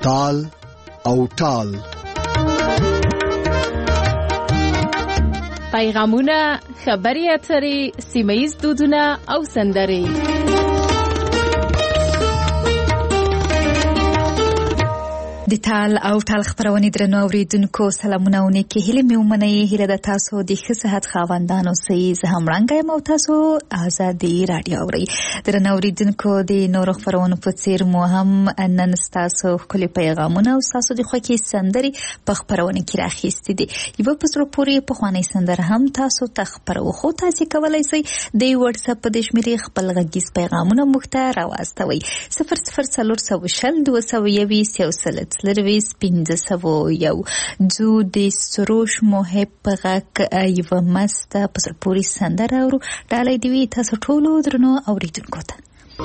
تال او ټال. پیغامونه، خبري اترې، سیمه‌ییز دودونه او سندرې. د تال او ټال خبرونه درنو اوریدونکو سلامونه او نیکی هیله مې ومنئ. هیله د تاسو د ښه صحت خاوندانو سي زه هم رنګ یم او تاسو آزادي رادیو اورئ. درنو اوریدونکو د نورو خبرونو په څیر مو هم نن تاسو خپل پیغامونه او تاسو د خوښي سندري په خبرونه کې راخېستې دي. یو په سره پوری په خواني سندر هم تاسو تخبرو خو تاسو کولای شئ د واتس اپ د شمیرې خپل غږیز پیغامونه مختار راوستوي 0040 221 لرویس 501 جو د سروش محب غک یو مست په پوری سندره او ډالۍ دی تاسو ټول درنو اوریدونکو ته.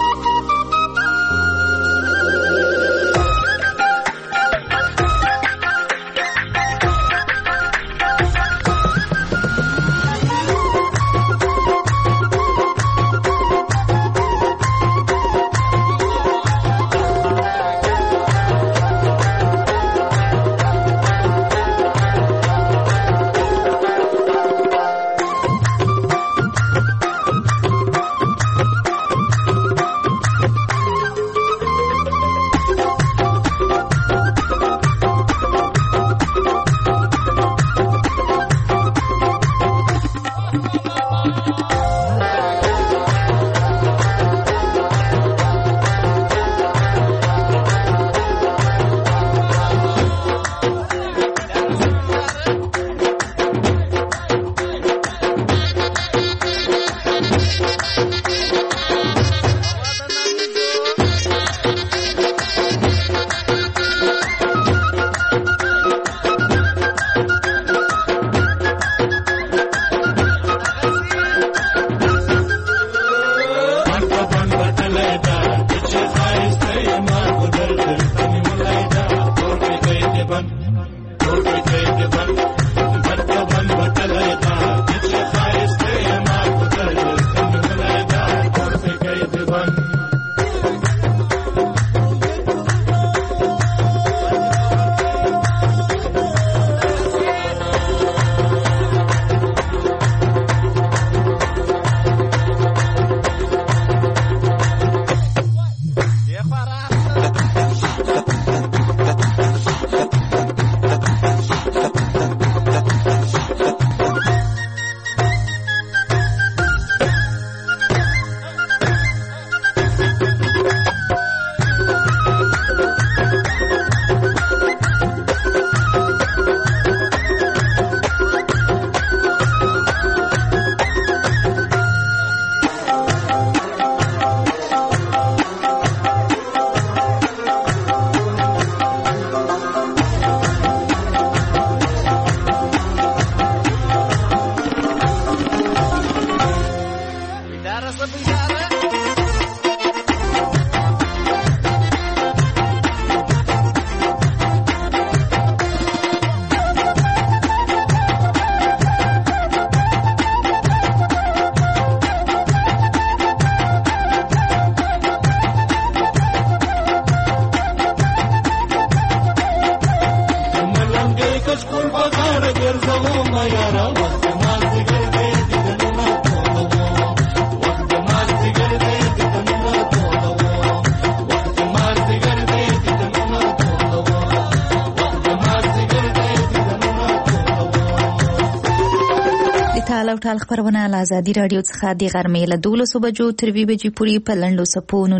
ټال خبرونه له آزادي رادیو څخه د غرمې له 12 بجو تر 2 بجې پورې په لنډو سپونو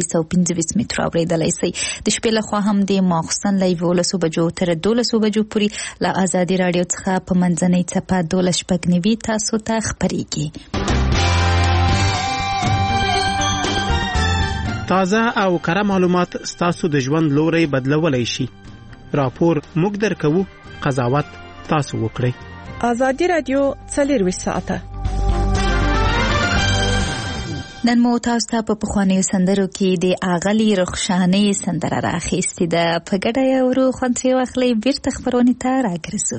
925 متر اورېدلای شئ. د شپې له خوا هم د ماخوستن له 11 بجو تر 12 بجو پورې له آزادي رادیو څخه په منځنۍ څپه 12 تاسو ته خبرېږي. تازه او کره معلومات ستاسو د ژوند لوري بدلولای شي. راپور موږ درکو، قضاوت تاسو وکړئ. آزادی رادیو 24 ساعته. نن مو تاسو ته په خواني سندرو کې د اغلی رخشانه سندره راخېستې ده. په ګډه یو ورو خوندې واخلئ. بیرته خبرونه ته راګرځو.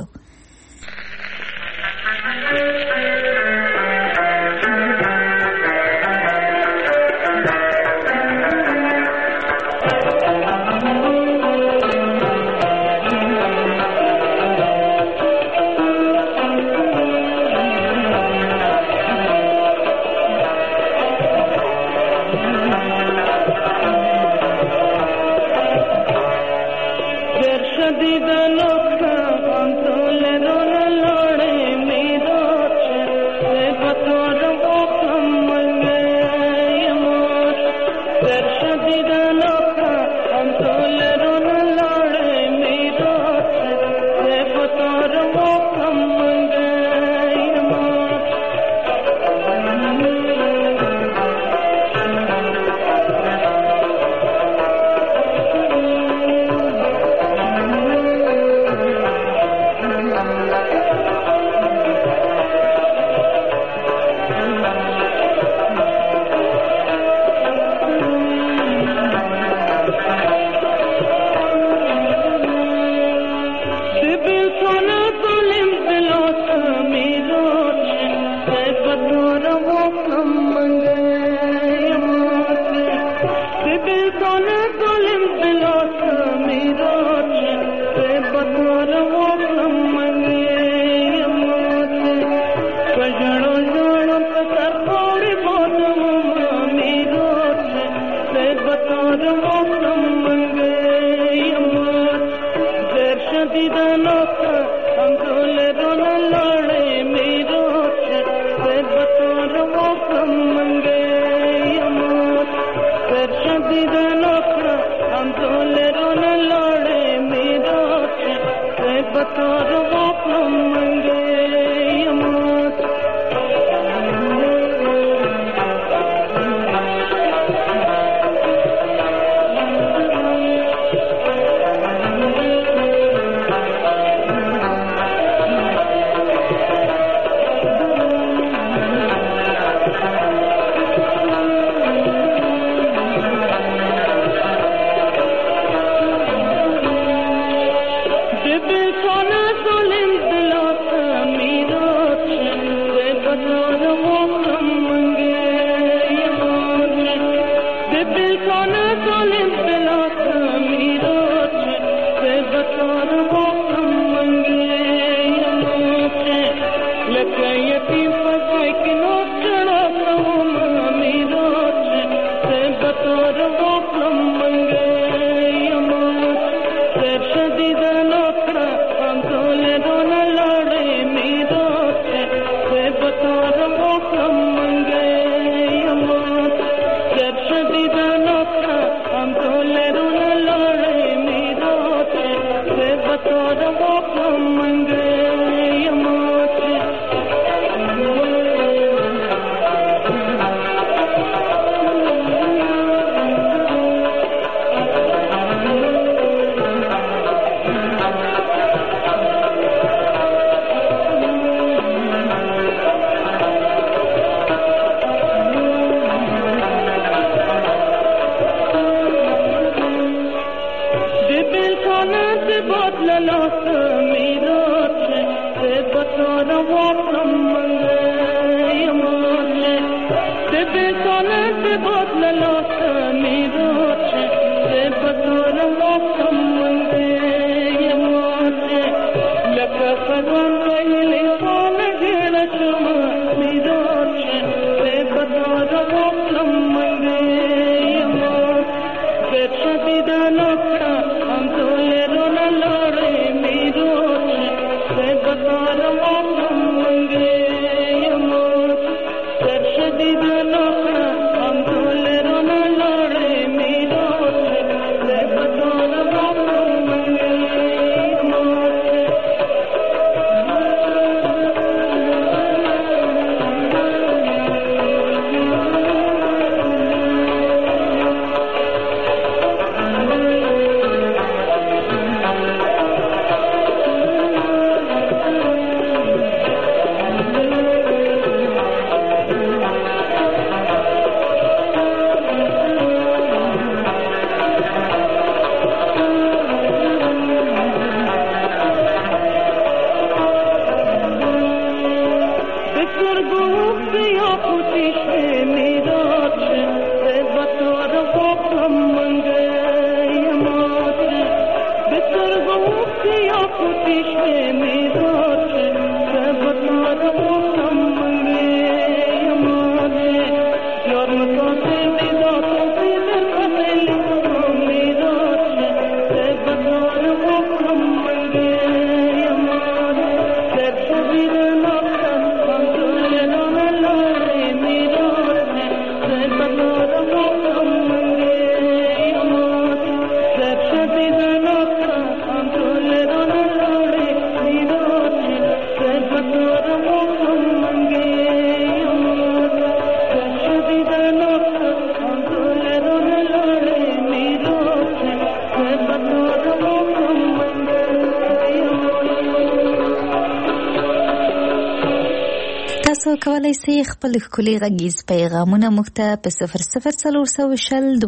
کولی شئ خپل ښکلي غږیز پیغامونه موږ ته په 004020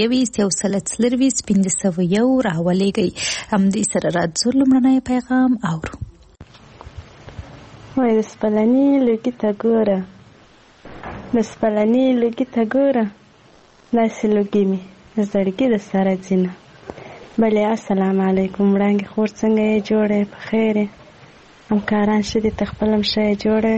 221 راولېږئ. همدې سره راځو لومړنی پیغام اورو. وای د سپلني لوګي ته ګوره، د سپلني لوګي ته ګوره، داسې لوګي مې زړګي د سره ځینه. بلې السلام علیکم وړانګې خور، څنګه یې جوړه په خیر یې؟ همکاران ښه دي؟ ته خپل هم ښه یې جوړه؟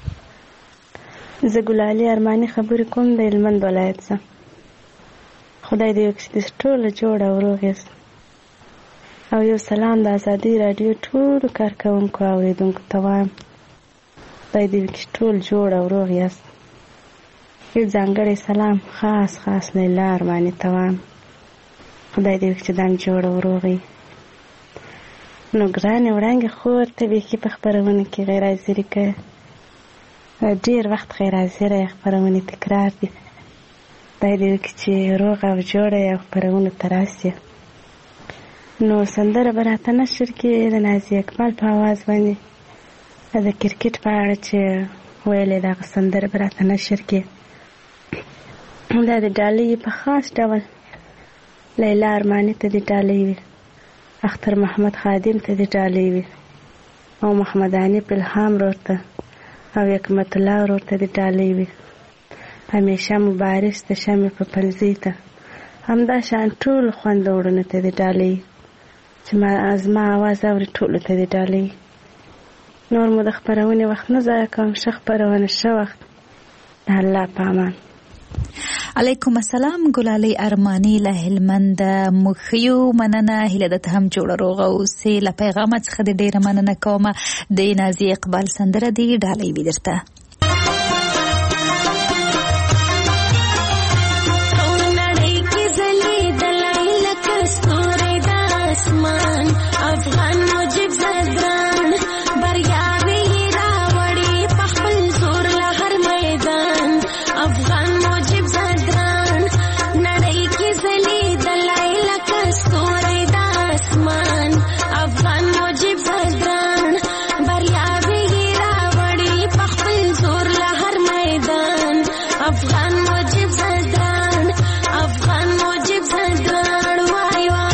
زه ګلالي ارماني خبرې کوم د هلمند ولایت څخه. خدای دې وکړي چې ټوله جوړه او روغ یاست. او یو سلام د ازادي راډیو ټولو کارکوونکو او اورېدونکو ته وایم، خدای دې وکړي ټول جوړ او روغ یاست. یو ځانګړی سلام خاص لیلا ارماني ته وایم، خدای دې وکړي چې دا جوړ او روغ وي. نو ګرانې وړانګې خور، ته بیخي په خپرونه کې غیر حاضري کوې، ډېر وخت غیر حاضره یې، خپرونې تکرار دي. خدای دې وکړي چې روغ او جوړه یې او خپرونو ته راسې. نو سندره به راته نشر کړي د نازي اکمل په اواز باندې، د کرکټ په اړه چې ویلې دغه سندره به راته نشر کړي. دا د ډالۍ په خاص ډول لیلا ارماني ته د ډالۍ وي، اختر محمد خادم ته د ډالۍ وي، او محمد عنیف الهام ورور ته او حکمت الله ورور ته د ډالۍ وي، همیشه مبارز ته، شمې په پلزۍ ته، همدا شان ټول خویندو وروڼو ته د ډالۍ چې زما اواز اوري ټولو ته د ډالۍ. نور مو د خپرونې وخت نه ضایع کوم، ښه خپرونه، ښه وخت، د الله په امان. علیکم السلام ګلالۍ ارماني له هلمند. موږ یو مننه، هیله ده ته هم جوړه روغه اوسې. له پیغامه څخه د ډېره مننه کومه. د نازي اقبال سندره دی ډالۍ وي درته. افغان مجيب زدران بریاوي راوړي په خپل زور له هر میدان. افغان مجيب زدران نړۍ کې ځلېدلی لکه ستوری د اسمان. افغان مجيب زدران بریاوي راوړي په خپل زور له هر میدان. افغان مجيب زدران، افغان مجيب زدران، وای وای.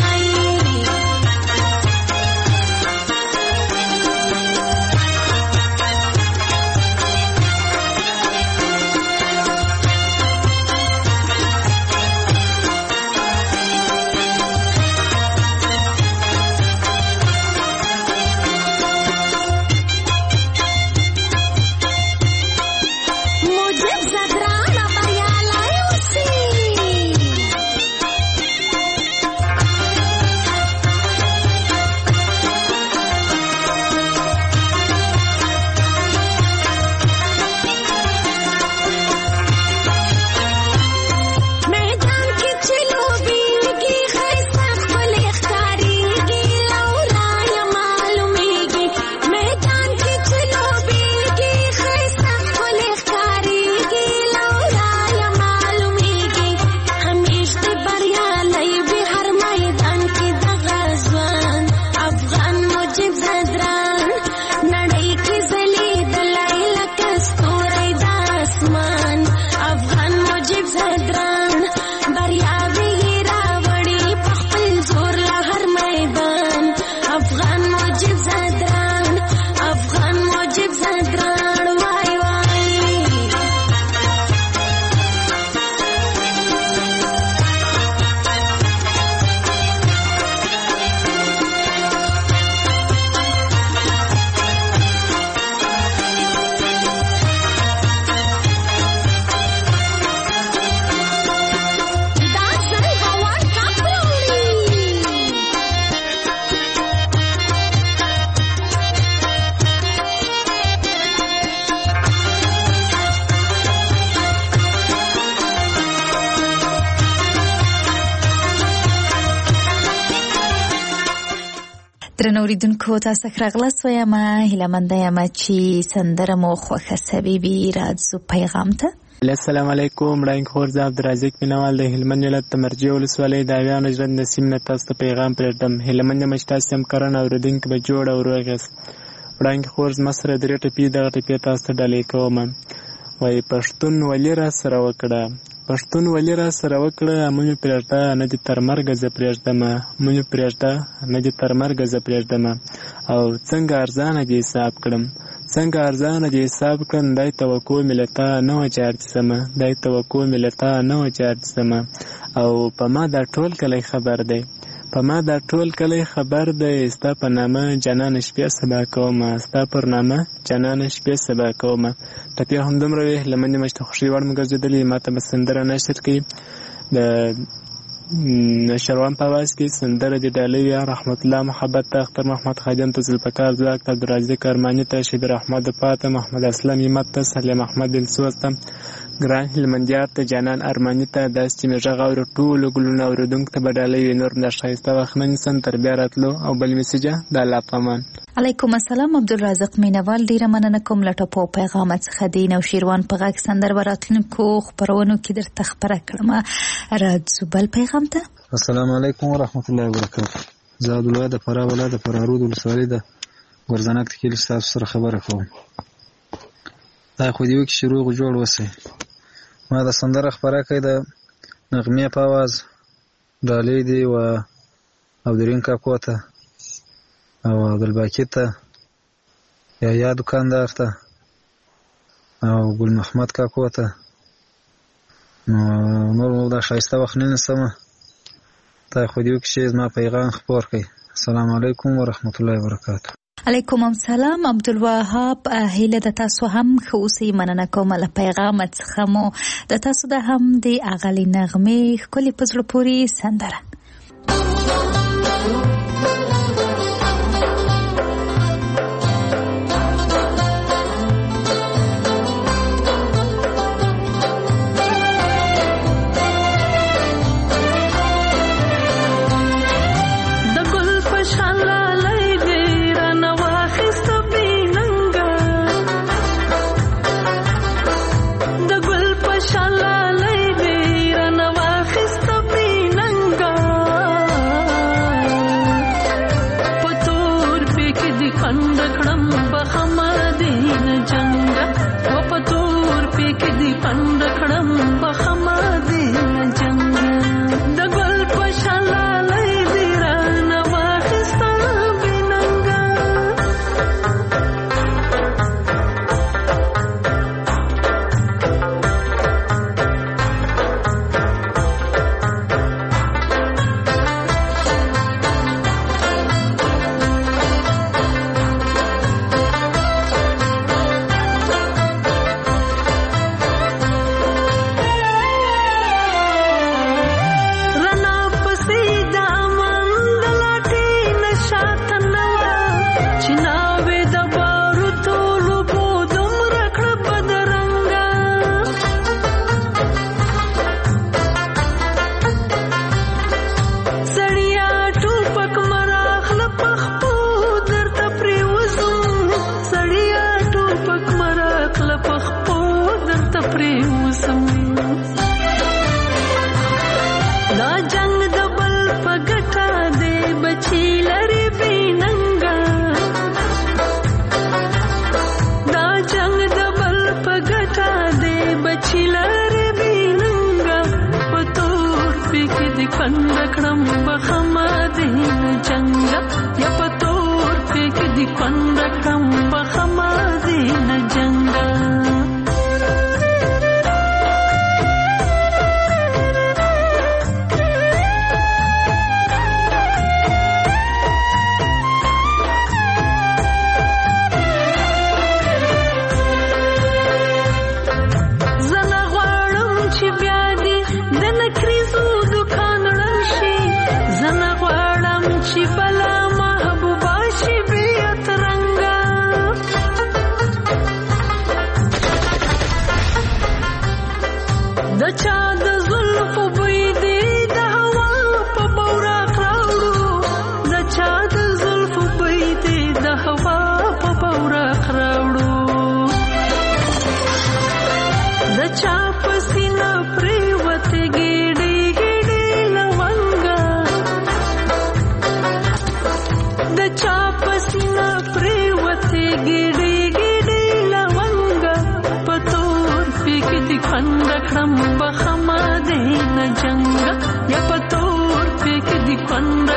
درنو اوریدونکو تاسو ښه راغلاست. وایم هیله مند یم چې سندره مو خوښه سوي وي. راځو پیغام ته. السلام علیکم وړاندې خور، زه عبدالرزاق مینوال د هلمند ولایت د مرجې ولسوالۍ د اویانو ژرند نسیم نه تاسو ته پیغام پرېږدم. هیله مند یم چې تاسو همکاران او اورېدونکي به جوړ او روغ یاست. وړاندې خور زما سره 3 ټپې دغه ټپې تاسو ته ډالۍ کوم. وایي پښتون ولې را سره وکړه، پښتون ولې را سره وکړه، مونږ پرېږده نه دي تر مرګه زه پرېږدمه، مونږ پرېږده نه دي تر مرګه زه پرېږدمه. او څنګه ارزانه دې حساب کړم، څنګه ارزانه دې حساب کړم، دای توقع ملتا نه و چې ارڅمه، دای توقع ملتا نه و چې ارڅمه. او په ما دا ټول کلی خبر دی، په ما دا ټول کلی خبر دی، ستا په نامه جانان شپې سبا کومه، ستا پر نامه جانان شپې سبا کومه. ټپې همدومره وې، لمنې مشته خوښي وړ مې ګرځېدلې. ما ته به سندره نشر کړي د شروان په آواز کې سندره د ډالۍ وي. رحمت الله محبت ته، اختر محمد خادم ته، ذوالفقار ځواک ته، عبدالرازق ارماني ته، شبیر احمد پاته، محمد اسلم همت ته، سلیم احمد دلسوز ته، ګران هلمندیار ته، جانان ارماني ته، داسې چې مې غږ اوري ټولو ګلونو اورېدونکو ته به ډالۍ وي. نور دا ښایسته وخت نه نیسم تر بیا راتلو. او بل میسیجه د الله په امان. علیکم السلام عبدالرازق مینوال، ډیره مننه کوم له ټپو پیغام څخه. د نوشیروان په غږ سندر براتلونکو خبرونو کې درته خبره کړم. راځو بل پیغام ته. السلام علیکم ورحمت الله وبرکاته. زه عبدالله د فراه ولایت د فرارود ولسوالۍ د ګورزناک کلي ستاسو سره خبره کوم. دا خو دې وکړي چې روغ جوړ اوسئ. ما د سندره خپره کړې د نغمې په اواز ډالۍ دي و عبدالرحیم کاکو ته او عبدالباقي ته، یا دکاندار ته او ګل محمد کاکو ته. نور دا ښایسته وخت نه نیسمه، دا خو دې وکړي چې زما پیغام خپور کړئ. السلام علیکم ورحمت الله وبرکاته. علیکم السلام عبدالوهاب، هیله د تاسو هم ښه اوسئ. مننه کوم له پیغام څخه مو د تاسو د هم د اغلې نغمې ښکلې په زړه پورې سندره.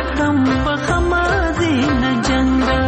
کم په خمازې نه جنګه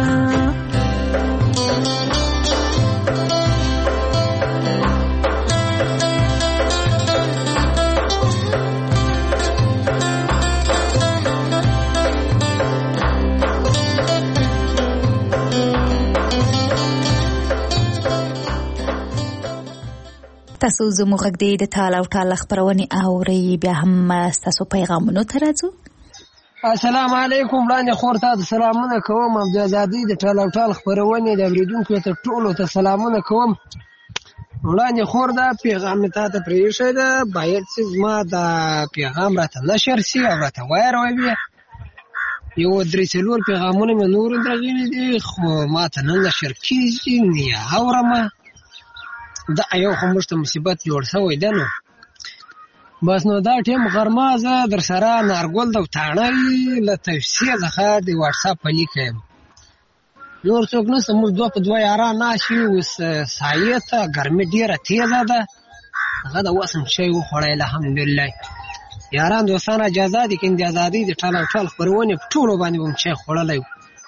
تاسو زموږ غږ د ټال او ټال خبرونه اوري بیا هم تاسو پیغامونه ترازو. السلام علیکم وړاندې خور ته سلامونه کوم. عبد العزادي د ټال او ټال خبرونه د اوریدونکو ته ټولو ته سلامونه کوم. وړاندې خور دا پیغام ته پریښه ده باید چې ما دا پیغام راته نشر شي او راته وایروي. یو درې څلور پیغامونه مې نور درغلي دي خو ما ته نه نشر کیږي نه اورم. دا یو خو مشته مصیبت جوړ شوی دی نو بس نو دا ټیم غرمه زه در سره نارګل د تاڼۍ له تفسیر څخه د واتس اپ لیکم نور څوک نه سمور دوه په دوه یاران ناشي اوس سایه ته ګرمي ډیره تیزه ده هغه د وسم شی وخوړی الحمدلله یاران دوستانه اجازه دي کین د ازادي د ټال ټال خبرونه په ټولو باندې هم شی خوړلای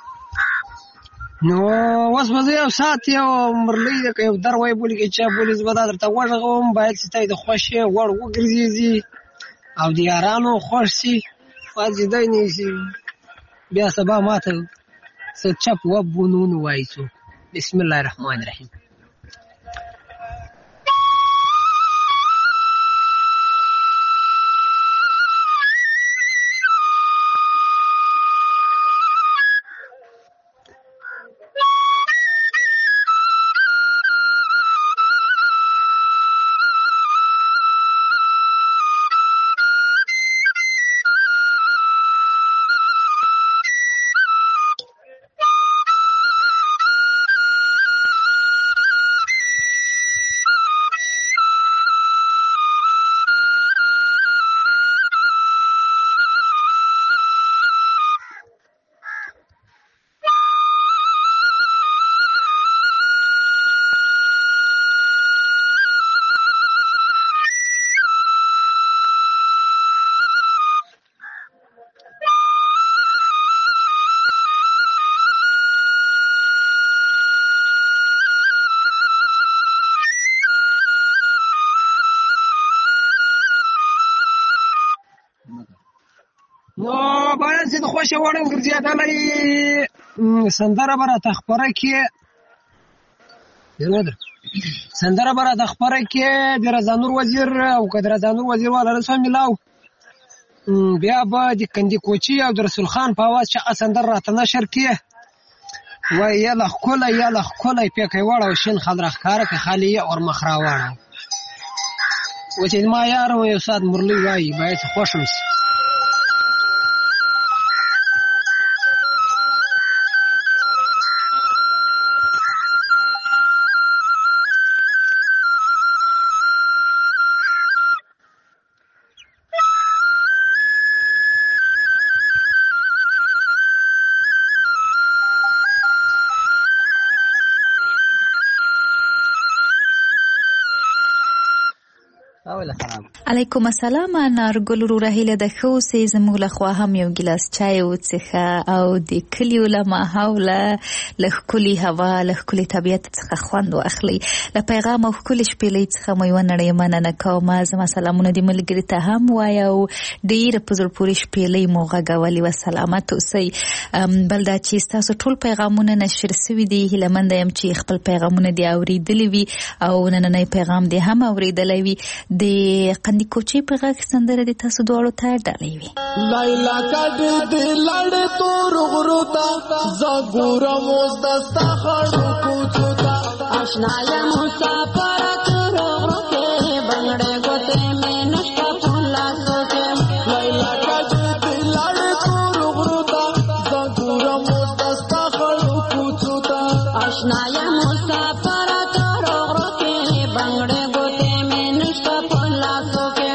نو واس مزه او سات یو مرلې د یو دروي بولی کې چا بولی زبدل ته وژغوم باید ستای د خوشي ور وګرځي او د یارانو خوشي فاجي دای ني بیا سبا ماته څه چپ وبونون وایسو. بسم الله الرحمن الرحیم. نو باید چې د خوښه وړم ګرځېدلې سندره به راته خپره کې سندره به راته خپره کې د رضانور وزیر او که د رضانور وزیر والا رسول ملاو بیا به د کندي کوچي او د رسول خان په اواز چې سندره راته نشر کې وای یاله ښکلی یاله ښکلی پیکی واړه او شین خال راښکاره که خالي یې اور مخ راواړه و چې ما یار یو ساعت مرلي وایي باید خوښم شي. علیکم السلام نارګل وروره هیله ده ښه اوسې زموږ لخوا هم یو ګیلاس چای وڅښه او د کلیو له ماحول له ښکلي هوا له ښکلي طبیعت څخه خوند واخلئ. له پیغام او ښکلي شپېلۍ څخه مو یوه نړۍ مننه کوم. زما سلامونه دې ملګري ته هم وایه او ډېره په زړه پورې شپېلۍ مو غږولې وه. سلامت اوسئ. بل دا چې ستاسو ټول پیغامونه نشر سوي دي هیلهمنده یم چې خپل پیغامونه دې اورېدلي وي او نننی پیغام دې هم اورېدلی وي. د قندي کوچي په غږ سندره د تاسو دواړو ته ډالۍ وي. لایلا کډ دې لړ تور غرو تا زګورم اوس دستا خړو کوڅو تا آشنا یا مسافر تور غرو کې بنگړې ګوتې مې نشتا پولا سوته لایلا کډ دې لړ تور غرو تا زګورم اوس دستا خړو کوڅو تا آشنا یا مسافر تور غرو کې بنگړې ګوتې مې نشتا پولا سوته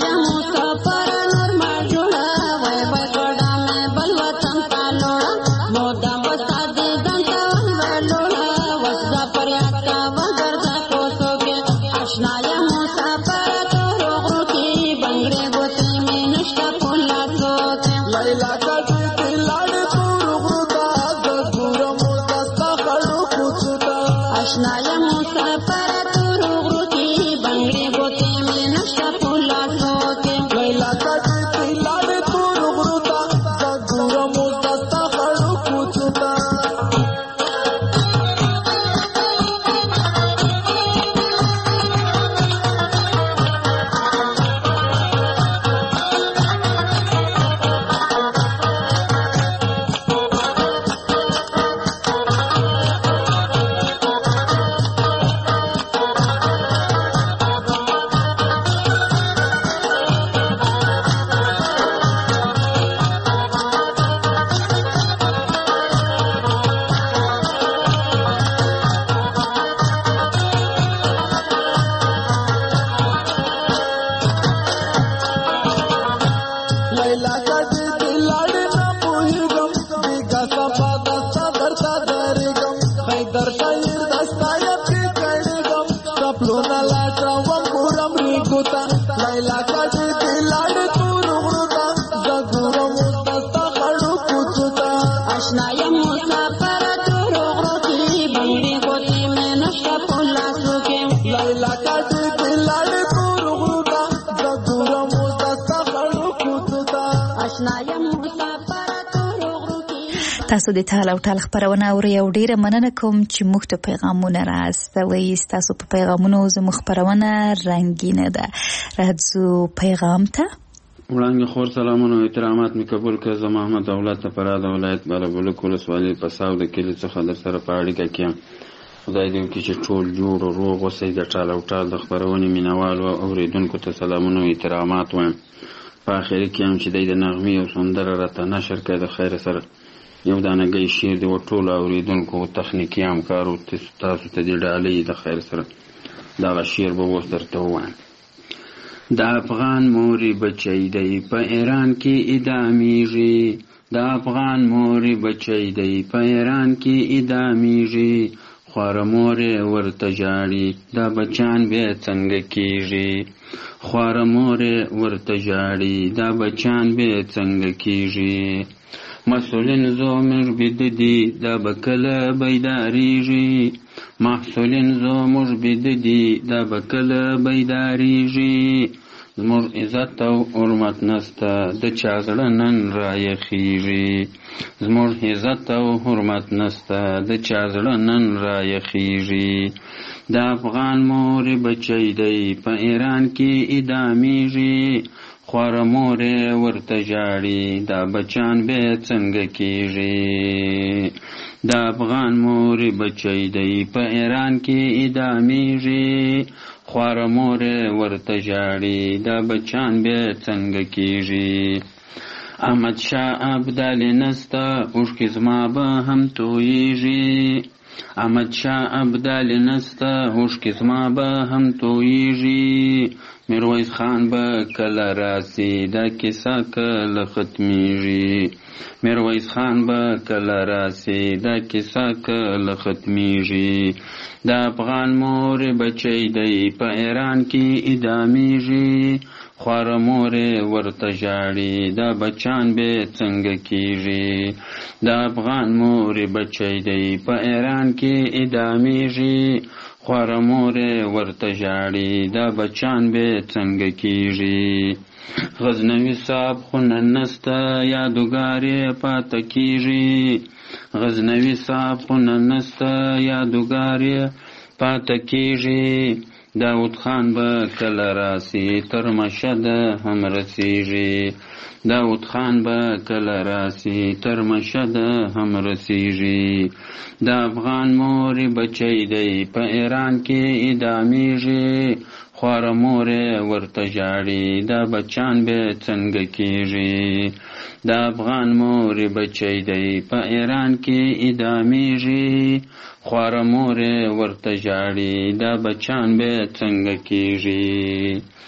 تاسو د ټال او ټال خبرونه اورئ او ډیره مننه کوم چې موږ ته پیغامونه راستوئ. تاسو په پیغامونو زموږ خبرونه رنګینه ده. راځو پیغام ته. وړاندې خور سلامونه او احترامات می قبول کړه. زه محمد دولت پراد ولایت بالابلوک ولسوالۍ په ساو د کلی څخه در سره په اړیکه کې. خدای دې وکړي چې ټول جوړ او روغ اوسئ. د ټال او ټال د خبرونې مینوالو او اوریدونکو ته سلامونه او احترامات وایم. په اخر کې هم چې د نغمې او سندره راته نشر کړه د خیر سره یو دانګي شعر دی ټول اوریدونکو او تخنیکی همکارو تاسو ته د ډالۍ د خیر سره دا شعر به وس درته وایم. د افغان موري بچی دی په ایران کې ادامېږي. د افغان موري بچی دی په ایران کې ادامېږي. خواره مورې ورته ژاړي دا بچان بیا څنګه کېږي. خواره مورې ورته ژاړي دا بچان بیا څنګه کېږي. مسئولین زموږ بید دي دا به کله بیداریږي. محصولین زموږ بید دي دا به کله بیداریږي. زموږ عزت او حرمت نسته د چا زړه نن رایخیږي. زموږ عزت او حرمت نسته د چا زړه نن رایخیږي. د افغان مورې بچی دی په ایران کې ادامېږي. خواره مورې ورته ژاړي دا بچان بیا څنګه کېږي. د افغان مورې بچی دی په ایران کې ادامېږي. خواره مورې ورته ژاړي دا بچان بیا څنګه کېږي. احمد شاه ابدالي نسته اوښکې زما به هم تویېږي. احمد شاه ابدالي نسته اوښکې زما به هم تویېږي. میرویس خان به کله راسي دا کیسه کله ختمیږي. میرویس خان به کله راسي دا کیسه کله ختمیږي. د افغان مورې بچی دی په ایران کې ادامېږي. خواره مورې ورته ژاړي دا بچان بیا څنګه کېږي. د افغان مورې بچی دی په ایران کې ادامېږي. خواره مورې ورته ژاړي دا بچان بیا څنګه کېږي. غزنوي صاحب خو نن نسته یادګار یې پاته کېږي. غزنوي صاحب خو نن نسته یادګار یې پاته کېږي. داود خان به کله راسي تر مشهد هم رسیږي. داود خان به کله راسي تر مشهد هم رسیږي. د افغان مورې بچی دی په ایران کې ادامېږي. خواره مورې ورته ژاړي دا بچان بیا څنګه کېږي. د افغان مورې بچی دی په ایران کې ادامېږي. خواره مورې ورته ژاړي دا بچان بیا څنګه کېږي.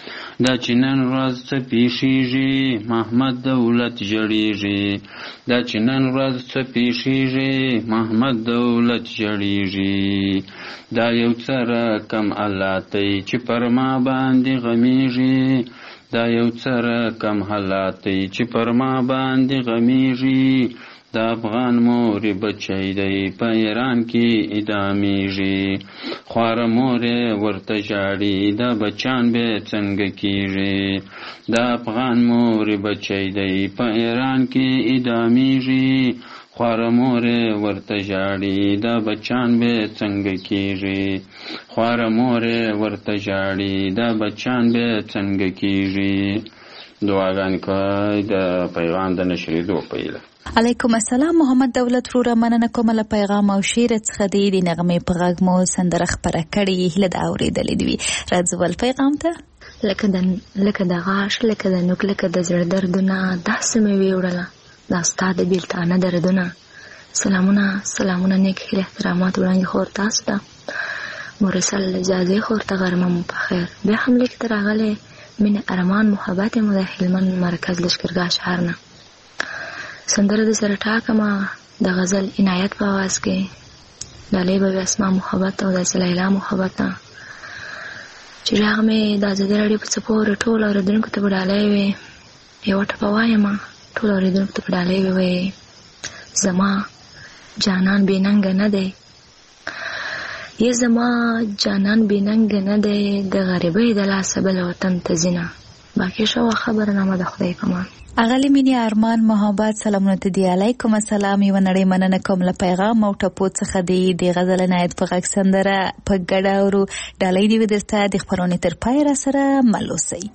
دا چې نن ورځ څه پیښیږي محمد دولت جړیږي دا چې نن ورځ څه پیښیږي محمد دولت جړیږي دا یو څه رقم حالاتي چې پر ما باندې غمیږي دا یو څه رقم حالاتي چې پر ما باندې غمیږي دا افغان مور بچی دی په ایران کې ادامیږي خواره مور ورته ژاړي دا بچان به څنګه کیږي دا افغان مور بچی دی په ایران کې ادامیږي خواره مور ورته ژاړي دا بچان به څنګه کیږي خواره مور ورته ژاړي دا بچان به څنګه کیږي دعاګانې کوي د پیغام د نشریدو په هیله. علیکم السلام محمد دولت وروره، مننه کوم له پیغام او شعر څخه د نغمې په غږ مو سندره خپره کړې، هیله د اورېدلې دوي. راځول پیغام ته لکه د غاښ لکه د نوک لکه د زړه دردونه داسې مې ویوړله دا ستا د بیلتانه دردونه. سلامونه نیک هیله احترامات وړاندې خور تاسو ته مرسل اجازه خور ته غرمه مو په خیر. بیا هم لیک ته راغلی مینه ارمان محبت مو د هلمند مرکز لشکرګاه ښار نه. سندره د سره ټاکمه د غزل عنایت په آواز کې ډالۍ به اسما محبت او د لیلا محبت چې راغ مې د ازادي راډیو په څپور ټول اورېدونکو ته ډالۍ وي. یو ټپه وایم ټول اورېدونکو ته ډالۍ وي. زما جانان بېننګ نه دی یې زما جانان بېننګ نه دی د غریبۍ د لاسه بل وطن ته ځینه. باقي شو خبرنامه د خدای پامان. اغلی مینی ارمان محبت سلامونه ته دی. علیکم السلام. یو نړۍ مننه کوم له پیغام او ټپو څخه دی د غزل عنایت په غږ سندره په ګډه ورو ډالۍ دی ودرته د خبرونه تر پای را سره ملوسي.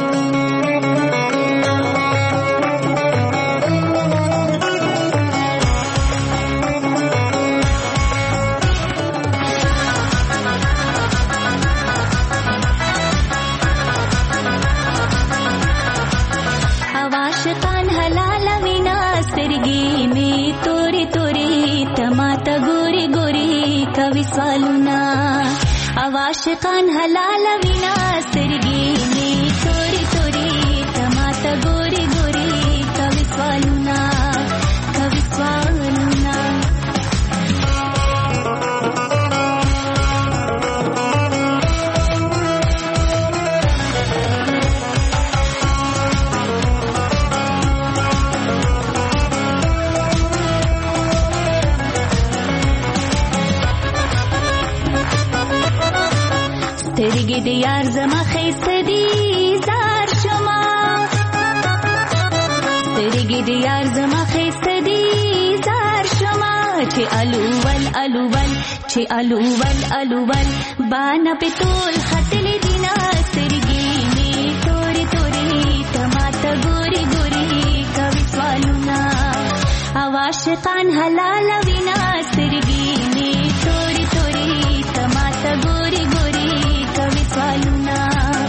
عاشقان حلال وینا سترګې می توري توري تماته ګوري ګوري کوي سوالونه سترګې د یار زما خیسته دي زار شما سترګې د یار زما خیسته دي زار شما چې الوول الوول چې الوول الوول بانا په ټول خطلې دینا سترګې می توري توري تماته ګوري ګوري کوي سوالونه او عاشقان حلال وینا سترګې می توري توري تماته ګوري ګوري کوي سوالونه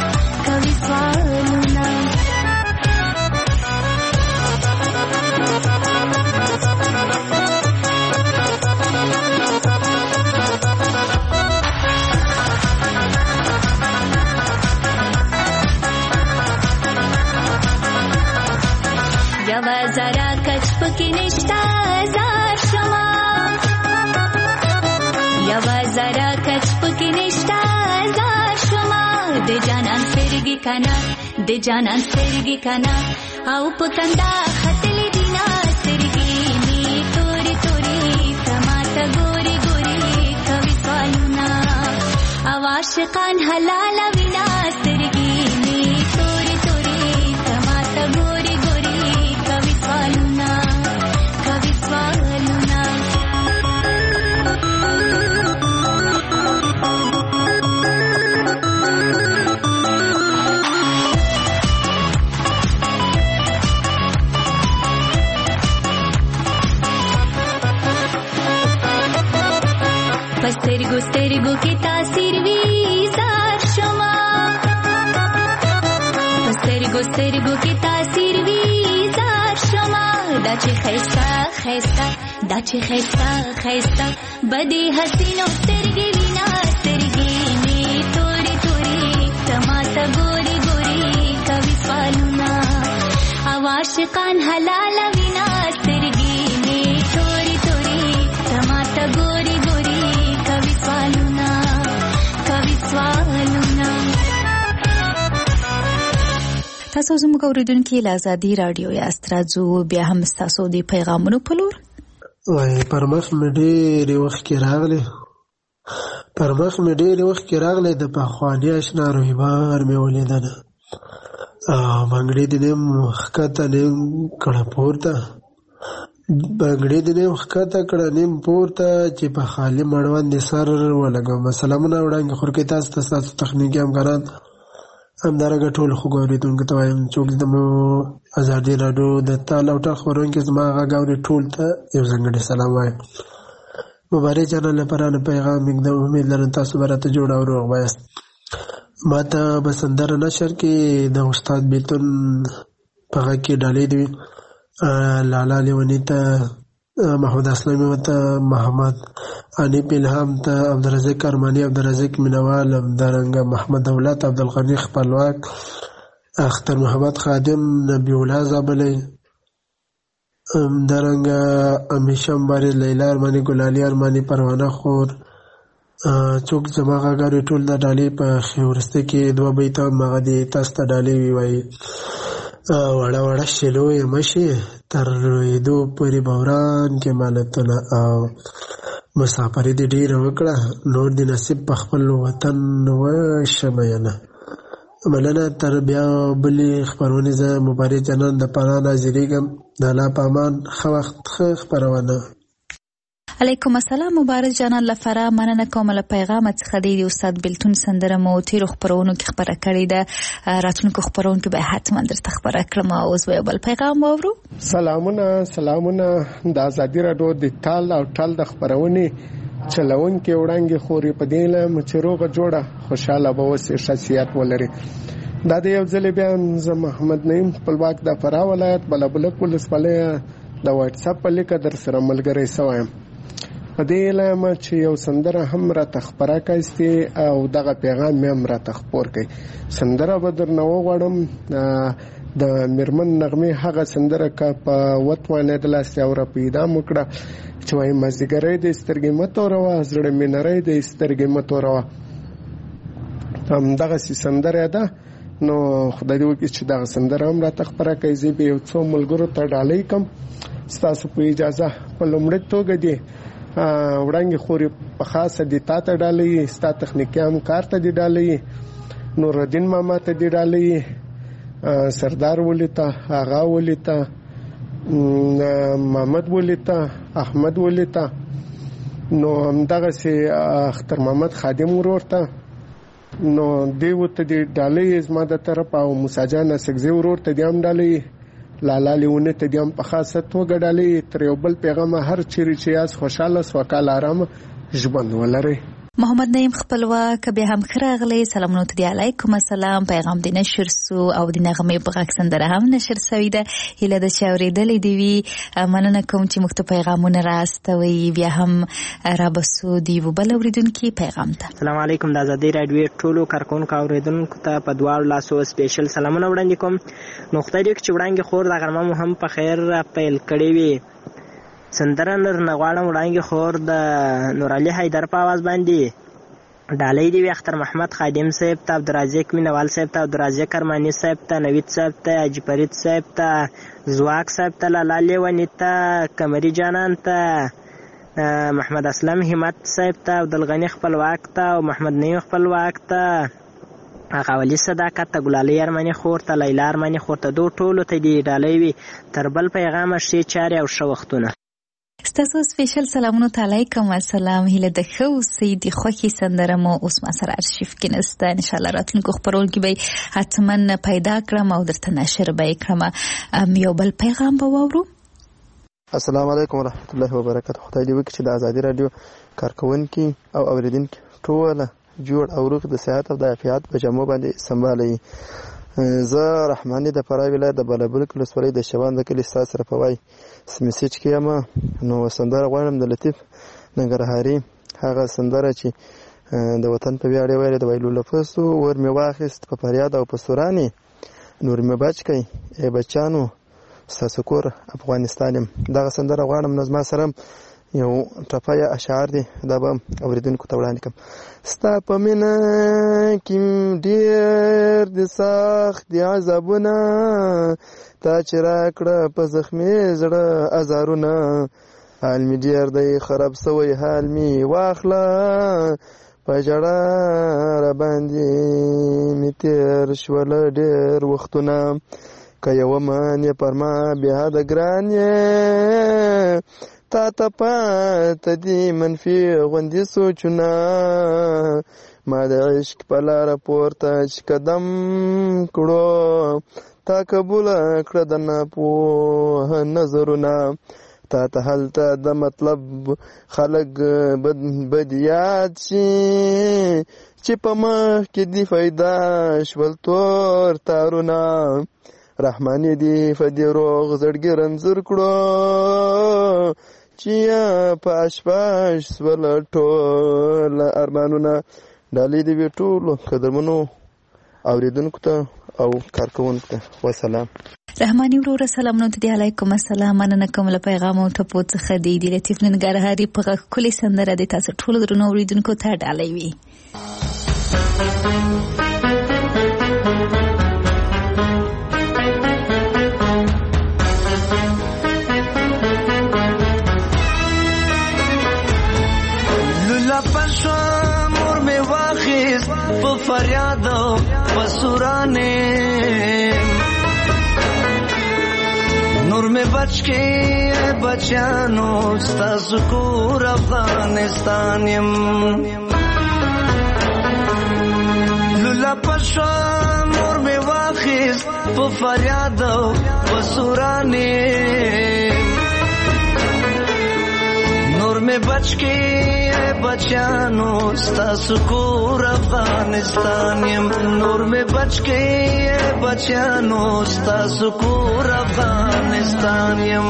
یو زرا کچ پکې نشتا زار شما یو زرا کچ پکې نشتا زار شما د جانان سترګې کنا د جانان سترګې کنا او پکندا خطلې دینا سترګې می توري توري تماته ګوري ګوري کوي سوالونه او عاشقان حلال وینا سترګې می توري توري تماته ګوري ګوري کوي سوالونه سترګو سترګو کې تاثیر وی زار شما سترګو سترګو کې تاثیر وی زار شما دا چې خیستا خیستا دا چې خیستا خیستا بدی حسینو سترګې وینا سترګې می توري توري تماته ګوري ګوري عاشقان حلال وینا سترګې می توري توري تماته ګوري ګوري کوي سوالونه تاسو زموږ اوریدونکو له ازادي رادیو یاست. راځو بیا هم تاسو د پیغامونو په لور. وای پر مخ مې ډېر وخت کې راغلی د پخواني اشنا رویبار مې ولیدنه بنګړې د نیم ښکته نیم کړه پورته چې په خالي مړوند سر ولګوم. سلامونه وړاندې خورکې تاسو تخنیکي همکاران همدارنګه ټول خوږ اورېدونکو ته وایم څوک د ازادي راډیو د تال او ټال خپرونکي زما غږ اوري ټول ته یو ځانګړی سلام وایم. مبارک چینل لپاره نه پیغام د امید لرم تاسو به راته جوړ او روغ بایاست. ما ته به سندره نشر کې د استاد بیتون په غږ کې ډالۍ دی لالا لیونی ته محمد اسلامي ته محمد انیب الهام ته عبدالرزاق ارمانی عبدالرزاق مینوال همدارنګه محمد دولت عبدالغني خپلواک اختر محمد خادم نبی الله زابلی همدارنګه امیشه مبارک لیلا ارمانی ګلالي ارمانی پروانه خور څوک زما غاګر ټول د ډالۍ په خورسته کې دوه بیت مغه دي تاسو ته ډالۍ وی وړه وړه شلو یې مشي تر رویدو پورې بوران کې مالتونه او مسافرې دې ډېره وکړه نور دې نصیب په خپل وطن وشمینه مننه. تر بیا بلې خپرونې زه مبارک جنان د پناه ناظریږم د الله په امان ښه وخت ښه خپرونه. علیکم السلام مبارک جانان لپاره مننه کوم له پیغام څخه دی استاد بلتون سندره مو تیر خبرونو کې خبره کړې ده راتلونکو خبرونو کې به حتما درته خبره کړم. اوس به بل پیغام واورو. سلامونه د ازادي راډیو د تال او ټال د خبرونې چلونکي وړاندې خوري په دې له مچروغه جوړه خوشاله به وسه شخصیت ولري. دا د یو ځل بیا زه محمد نعیم خپلواک د فراه ولایت بلبلک ولسوالۍ د واتس اپ په لیکه در سره ملګری سوایم. په دې علامه چې یو سندره هم راته خپره کایستې او دغه پیغام مې هم راته خپور کړي. سندره به درنه وغواړم د میرمن نغمې هغه سندره که په وتوانې د لاسې اوره پیدا مو کړه چې وایي مازدیګری د سترګې مه توروه زړه مې نری د سترګې مه توروه. همدغسې سندره ده نو خدای دې وکړي چې دغه سندره هم راته خپره کړي. زه به یو څو ملګرو ته ډالۍ کړم ستاسو په اجازه. په لومړي توګه دې وړاندې خوري په خاصه دې تا ته ډالۍ ستا تخنیکي همکار ته دې ډالۍ نورالدین ماما ته دې ډالۍ سردار ولی ته آغا ولی ته محمد ولی ته احمد ولی ته نو همدغسې اختر محمد خادم ورور ته نو دې ورته دې ډالۍ زما د طرف او موسی جان اسکزي ورور ته دې هم ډالۍ لالا لیونه ته دې هم په خاصه توګه ډالۍ. تر یو بل پیغام هر چیرې چې یاست خوشحاله سوکال آرام ژوند ولرئ. محمد نعیم خپلواک بیا هم ښه راغلی. سلامونه ته دی. علیکم السلام. پیغام دې نشر سو او د نغمې په غږ سندره هم نشر سوې ده. هیله ده چې اورېدلې دې وي. مننه کوم چې موږ ته پیغامونه راستوئ. بیا هم رابسو د یو بل اورېدونکي پیغام ته. السلام علیکم. د ازادي راډیو ټولو کارکونکو اورېدونکو ته په دواړو لاسو سپیشل سلامونه وړاندې کوم. نو خدای دې چې وړاندې خور د غرمه مو هم په خیر پیل کړې وي. سندره نه غواړم وړاندې خور د نورعلي حیدر په आवाज باندې ډالۍ دی اختر محمد خادم صاحب ته عبدالرزاق مینوال صاحب ته عبدالرزاق ارمانی صاحب ته نوید صاحب ته حاجی فرید صاحب ته زواک صاحب ته لالا لیونی ته قمري جانان ته محمد اسلم همت صاحب ته عبدالغني خپلواک ته او محمد نعیم خپلواک ته اغاولی صداقت ته ګلالي ارمانی خور ته لیلا ارمانی خور ته دو ټولو ته دی ډالۍ وي. تر بل پیغامه ښې چارې او ښه وختونه. ستاسو سپیشل سلامونه ته. علیکم السلام. هیله ده ښه اوسئ. د خوښې سندره مو اوس ما سره ارشیف کې نسته. انشاءالله راتلونکو خپرونو کې به حتما پیدا کړم او درته نشر به یې کړم. یو بل پیغام به واورو. السلام علیکم ورحمت الله وبرکاته. خدای دې وکړي چې د ازادي راډیو کارکونکي او اوریدونکي ټول جوړ او روغ د صحت او د عافیت په جامو باندې سمبالي. زه رحماني د فراه ولایت د بلبلک ولسوالۍ د شوان د کلي ستاسو سره په وای میسج کې یم. نو سندره غواړم د لطیف ننګرهاري هغه سندره چې د وطن په ویاړ ویل د ویلو لفظو ور مې واخیست په فریاد او په سوراني نور مې بچ کئ ای بچانو ستاسو کور افغانستان یم. دغه سندره غواړم نو زما سره یو ټپه یا اشعار دي دا به اورېدونکو ته وړاندې کړم. ستا په مینه کې ډېر د سخت د عذابونه تا چې راکړه په زخمي زړه ازارونه حال مې ډېر دی خراب سوی حال مې واخله په ژړا راباندې مې تېر شول ډېر وختونه که یوه من یې پر ما بېحده ګران یې تا ته پاته دي منفي غوندې سوچونه ما د عشق په لاره پورته چې قدم کړو تا قبوله کړه د ناپوه نظرونه تا ته هلته د مطلب خلک بد یاد شي چې په مخ کې دي فایده شول تور تارونه رحماني دي فدي روغ زړګي رنځور کړو چې په اشپاش سول ټول ارمانونه. ډالۍ دې وي ټولو قدرمنو اوریدونکو ته او کارکوونکو ته. وسلام. رحماني وروره سلامونه ته دی. علیکم السلام. مننه کوم له پیغام او ټپو څخه دی لطیف ننګرهاري په ښکلې سندره د تاسو ټولو درنو اوریدونکو ته ډالۍ وي. پښه مور می واخیست په فریاد او په سورانه نور می بچ کې بچانو ستاسو کور افغانستان یم لولا پښه مور می واخیست په فریاد او په سورانه نور می بچ کې بچانو ستاسو کور افغانستان یم نور می بچ کې بچانو ستاسو کور افغانستان یم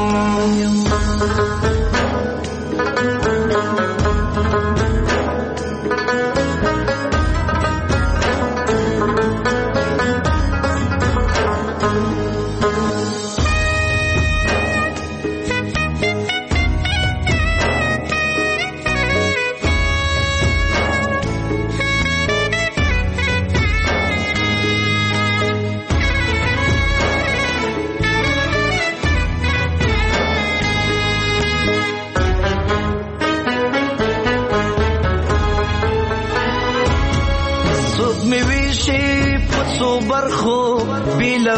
برخو بیلا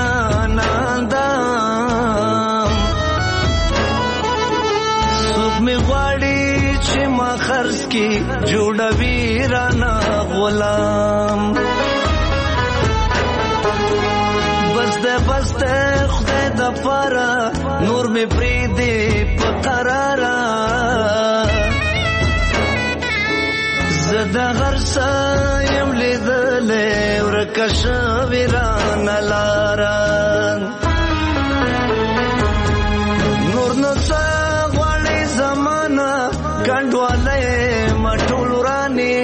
ویراناندام سوک می غواړي چې ما خرڅ کی جوړه ویرانا غلام بس ده خدای د پاره نور می پری دی په قرارا زده غرسه یم لیدلې ورکه شوې رانه لاره نور نو څه غواړې زمانه کنډوالی ما ټول ورانې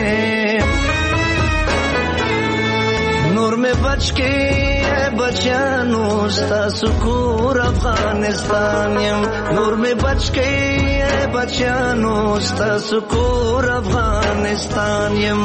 نور مې بچ کې بچانو ستاسو کور افغانستان یم نور مې بچ کې بچانو ستاسو کور افغانستان یم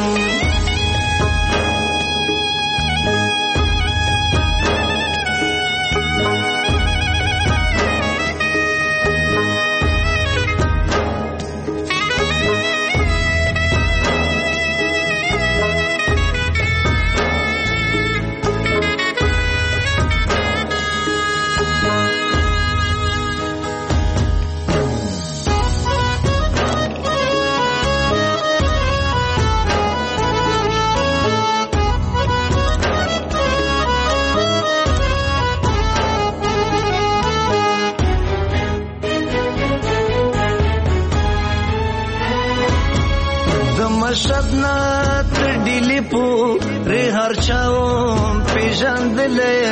شدنا تر ډیلی پو ری هر چاوم پیژندلې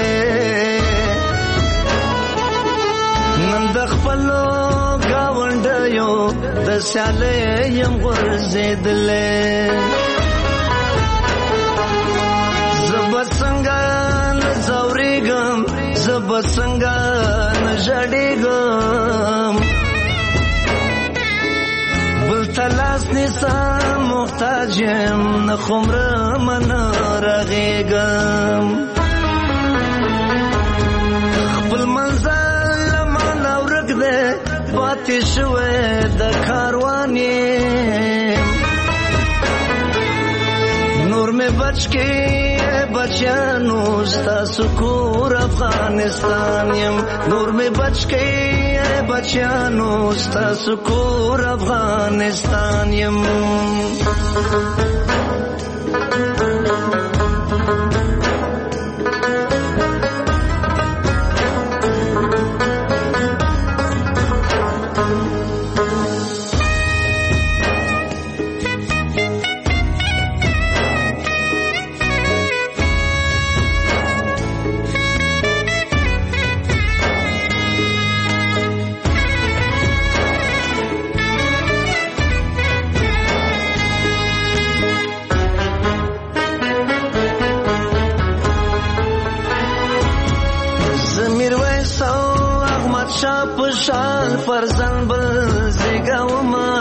نن د خپلو گاونډیو د سیالې یم ورزیدلې زبر څنګه زورېږم زبر څنګه نه ژړېږم بل ته لاس نیسم محتاج یم نه خمرم نه رغېږم خپل منزل له مانه ورک دی پاتې شوی د کاروان یم نور مې بچ کې بچیانو ستاسو کور افغانستان یم نور مې بچ کې بچیانو ستاسو کور افغانستان یم شال فرزن بل زیگاوما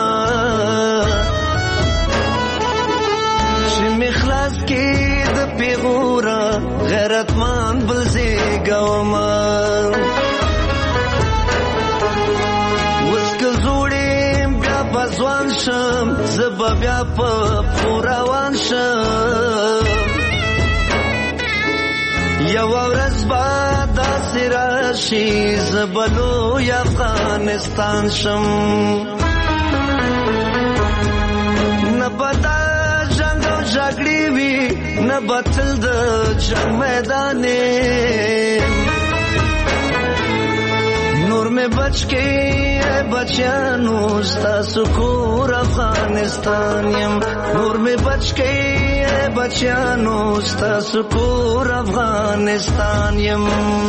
شمی خلاص کی د پیغورا غیرتمان بل زیگاوما وسک زوړیم بیا بزوان شم زبا بیا په پوراوان شم یو ورځ بعد راشي زبلو یا افغانستان شم نه پتا جنگ او جګړې وي نه بتل د جنگ میدان نور مې بچ کې بچیانو ستاسو کور افغانستان یم نور مې بچ کې بچیانو ستاسو کور افغانستان یم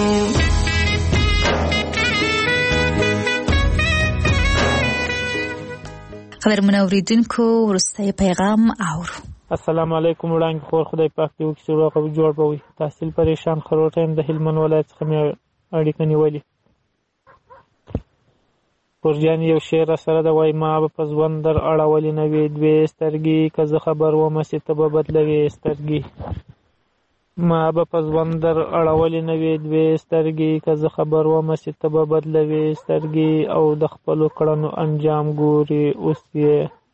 خبرونه اوریدونکو وروستی پیغام اورو. السلام علیکم وړاندې خور خدای پاک دې وکړي چې روغ او جوړ به وي. تحصیل پریشان خروټ یم د هلمند ولایت څخه مې اړیکه نیولې. پرجان یو شعر سره د وای ما به په ځوان در اړولې نه وې دوې سترګې که زه خبر ومه چې ته به بدلوې سترګې ما به په ځوان در اړولې نه وې دوې سترګې که زه خبر ومه چې ته به بدلوې سترګې او د خپلو کړنو انجام ګورې اوس یې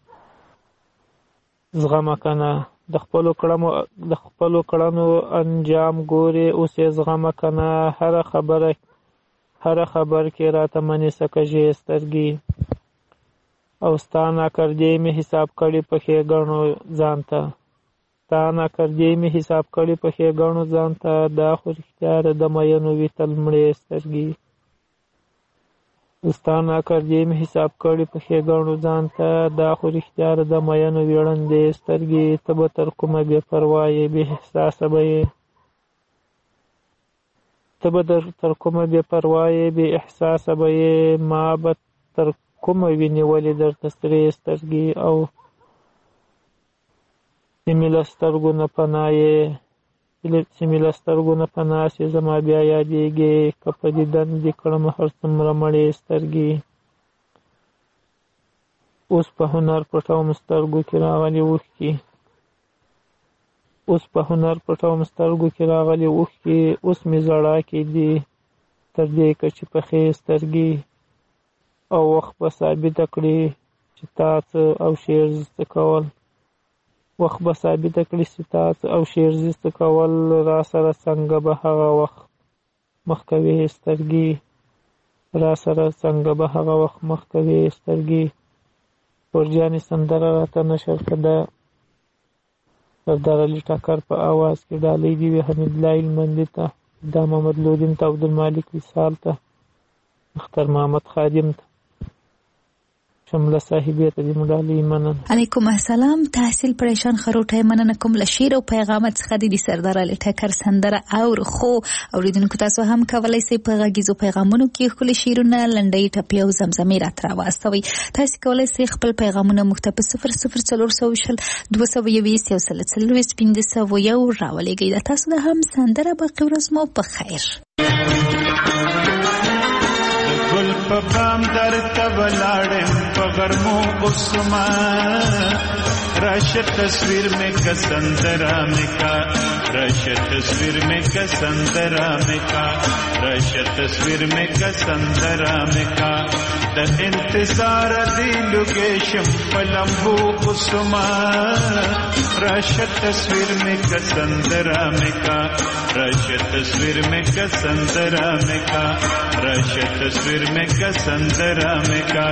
زغمه که نه د خپلو کړنو انجام ګورې اوس یې زغمه که نه هر خبر کې راته منې سکژې سترګې او ستا ناکردې مې حساب کړي په ښېګڼو ځان ته ستا ناکردې مې حساب کړي په ښېګڼو ځان ته دا خو رښتیا ده د مینو وي تل مړې سترګې ستا ناکردې مې حساب کړي په ښېګڼو ځان ته دا خو رښتیا ده د مینو ویړندې سترګې ته به تر کومه بې پروا یې بې احساسه به یې ته به تر کومه بې پروا یې بې احساسه به یې ما به تر کومه وي نیولې درته سرې سترګې او سیمې له سترګو نه پناه سې زما بیا یادېږې که په دیدن دې کړم هر څومره مړې سترګې اوس په هنر پټوم سترګو کې راغلي اوښکې اوس مې زړه کې دي تر دې که چې پخې سترګې او وخت به ثابته کړي چې تا څه او شعر زده کول را سره څنګه به هغه وخت مخ کوې سترګې پرجانې سندره راته نشر کړه سردار علي ټکر په آواز کې ډالۍ دي وي حمید الله هلمندي ته دا محمد لودین ته عبدالمالک وصال ته اختر محمد خادم ته شمله صاحبې ته دې ډالۍ مننه. علیکم السلام. تحصیل پریشان خروټی مننه کوم له شعر او پیغامات څخه د سردار علي ټکر سندره اور خو اوریدونکو تاسو هم کولی شئ په غږیزو پیغامونو کې ښکلي شعرونه لنډۍ ټپې او زمزمې راته راواستوئ. تاسو کولی شئ خپل پیغامونه موږ ته په 00402021 راولېږئ. د تاسو د هم سندره باقي ورځ مو په خیر. گل په بام درته ولاړم په غرمو اوسما راشه تصویر میں کا سندرا میں کا راشه تصویر میں کا سندرا میں کا راشه تصویر میں کا سندرا میں کا د انتظار دی لوکیشن پلمبو اوسما راشه تصویر میں کا سندرا میں کا راشه تصویر میں کا سندرا میں کا راشه تصویر میں کا سندرا میں کا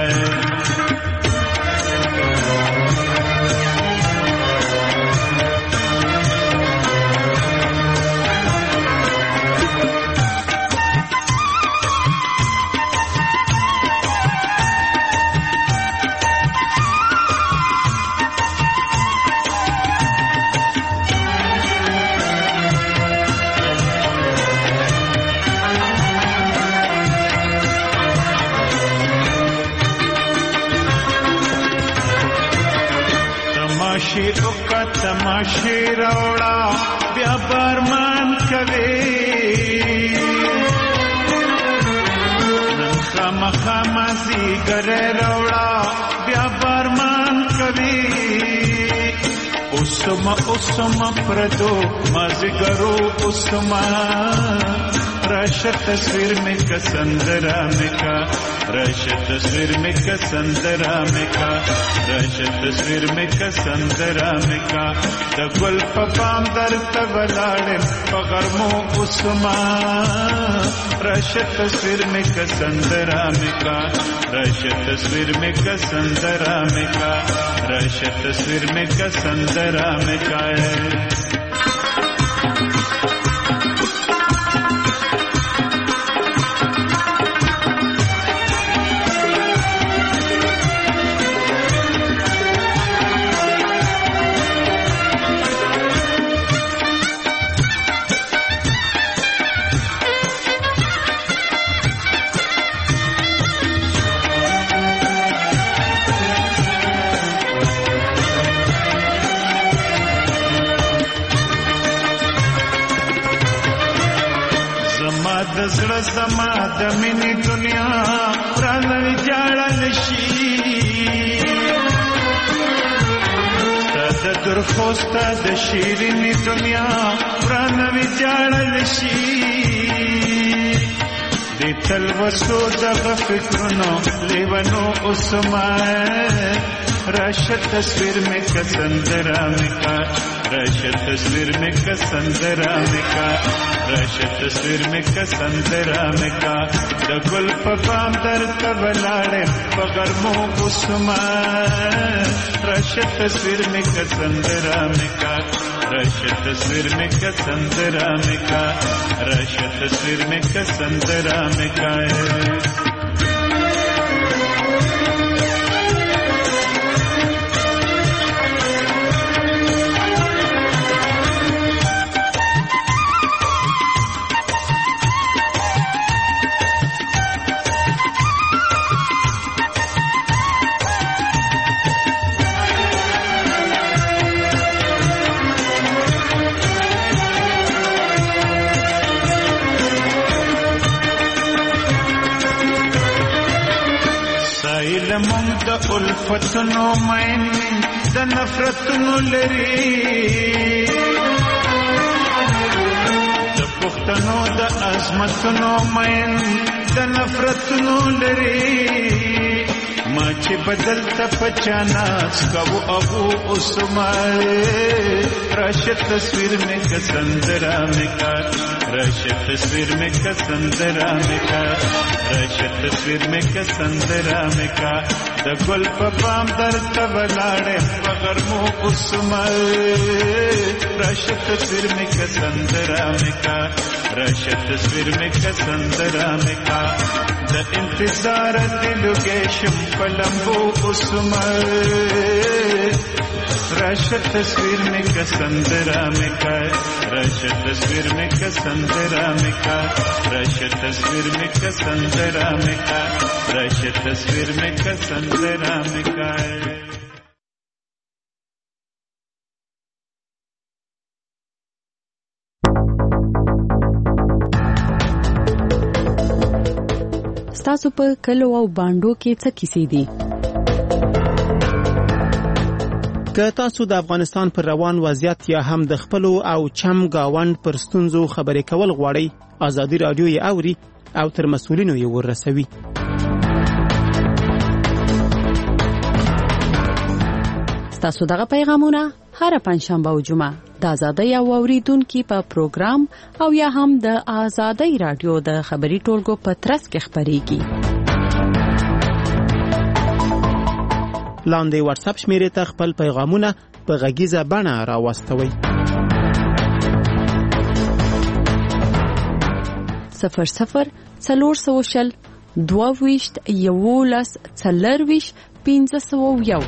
تماشی روڑا بیا بارمان کوي نن خامخا زیګره روڑا بیا بارمان کوي اوسما پردو مازګرو اوسما راشه تصویر میں کا سندرا میں کا راشه تصویر میں کا سندرا میں کا راشه تصویر میں کا سندرا میں کا د ګل په بام درته ولاړم په غرمو اوسما راشه تصویر میں کا سندرا میں کا راشه تصویر میں کا سندرا میں کا راشه تصویر میں کا سندرا میں کا زړه زما د مینې دنیا رانوي جاړل شي د درخواست د شیرینې دنیا رانوي جاړل شي د تلوسو دغه فکرونو لیونو اوسما راشه تصویر میں کا سندرا میں کا راشه تصویر میں کا سندرا میں کا راشه تصویر میں کا سندرا میں کا د ګل په بام درته ولاړم په غرمو اوسما راشه تصویر میں کا سندرا میں کا راشه تصویر میں کا سندرا میں کا راشه تصویر میں کا سندرا میں کا د الفتنو مین د نفرتونو لري د پښتنو د عظمتونو مین د نفرتونو لري ما چې بدل ته پچاناس کو ابو عثمان راشه تصویر میں کا سندرا میں کا راشه تصویر میں کا سندرا میں کا راشه تصویر میں کا سندرا میں کا د ګل په بام درته ولاړم په غرمو عثمان راشه تصویر میں کا سندرا میں کا راشه تصویر میں کا سندرا میں کا د انتظار دلوګیشم پلمبو عثمان راشه تصویر میں کا سندرا میں کا راشه تصویر میں کا سندرا میں کا راشه تصویر میں کا سندرا میں کا راشه تصویر میں کا سندرا میں کا ستاسو په کلو او باندو کې څه کیسې دي؟ که تاسو د افغانستان پر روان وضعیت یا هم د خپلو او چم گاوند پر ستونزو خبرې کول غواړئ، ازادي رادیو یې اوري او تر مسؤلینو یې ورسوي. ستاسو دغه پیغامونه هر پنځشنبه او جمعه د آزادۍ او اوریدونکو په پروګرام او یا هم د آزادۍ رادیو د خبري ټولګو په ترڅ کې خبريږي. لاندې واتس اپ شمیرې ته خپل پیغامونه په غږیزه بڼه راوستوئ. 00 400 22 11 40 501.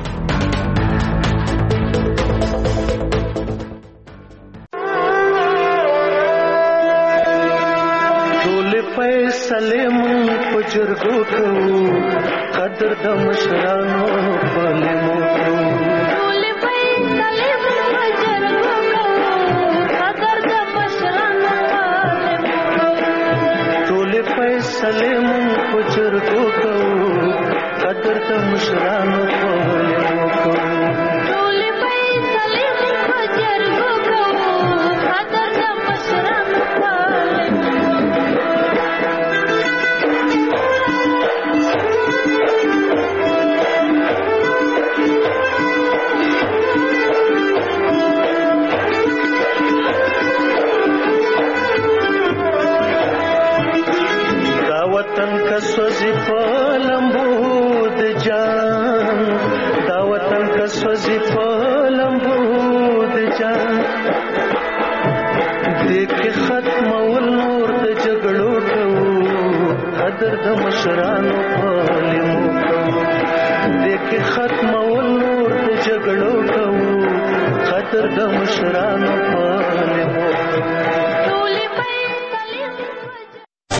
فیصله مون په جرګو کوو، قدر د مشرانو په لیمو کوو. ټول فیصله مون په جرګو کوو، قدر د مشرانو په لیمو کوو. ټول فیصله مون په جرګو کوو، قدر د مشرانو په لیمو کوو. ټول فیصله مون په جرګو کوو، قدر د مشرانو په لیمو کوو. وطن کا سوزی پلمبو د جان، دا وطن کا سوزی پلمبو د جان. دیکھ ختم ول نور د جګړو کوو، قدر د مشرانو په لیمو کوو. دیکھ ختم ول نور د جګړو کوو، قدر د مشرانو په لیمو کوو.